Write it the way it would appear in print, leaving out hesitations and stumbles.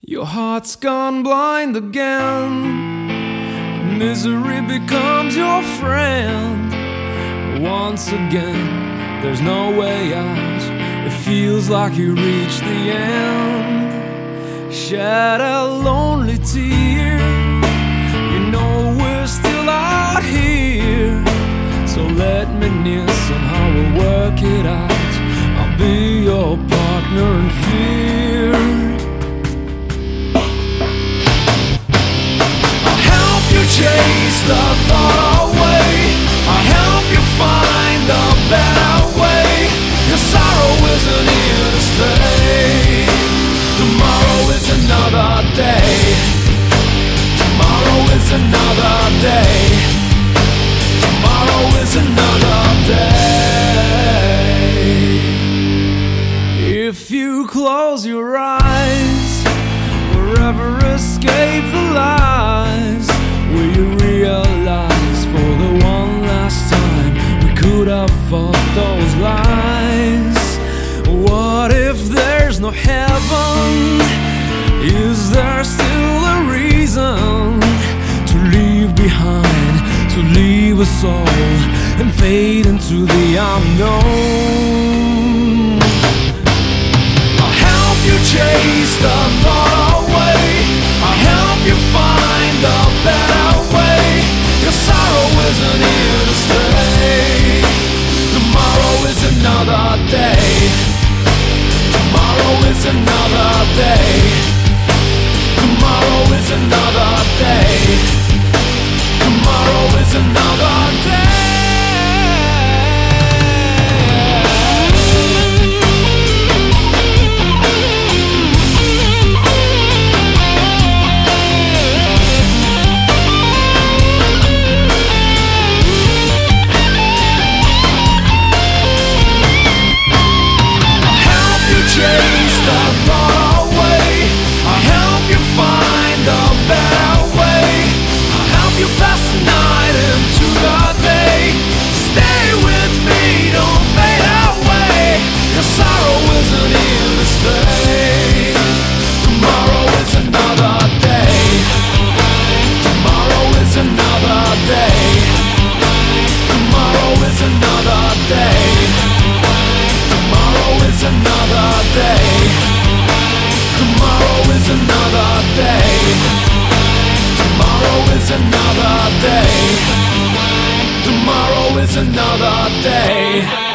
Your heart's gone blind again. Misery becomes your friend. Once again, there's no way out. It feels like you reached the end. Shed a lonely tear. You know we're still out here. So let me near, somehow we'll work it out. I'll be your partner in fear. I'll help you chase the thought away. I'll help you find a better way. Your sorrow isn't here to stay. Tomorrow is another day. Tomorrow is another day. Tomorrow is another day. If you close your eyes, forever escape the lies, will you realize for the one last time we could have fought those lies? What if there's no heaven? Is there still a reason to leave behind, to leave us all and fade into the unknown? I'll help you chase the thought away. I'll help you find a better way. Your sorrow isn't here to stay. Tomorrow is another day. Tomorrow is another day. Tomorrow is another day. Tomorrow is another day. Chase the thought away. I'll help you find a better way. I'll help you pass the night into the day. Stay with me, don't fade away. Your sorrow isn't here to stay. Tomorrow is another day. Tomorrow is another day. Tomorrow is another day. Tomorrow is another day. Tomorrow is another day. Tomorrow is another day. Tomorrow is another day.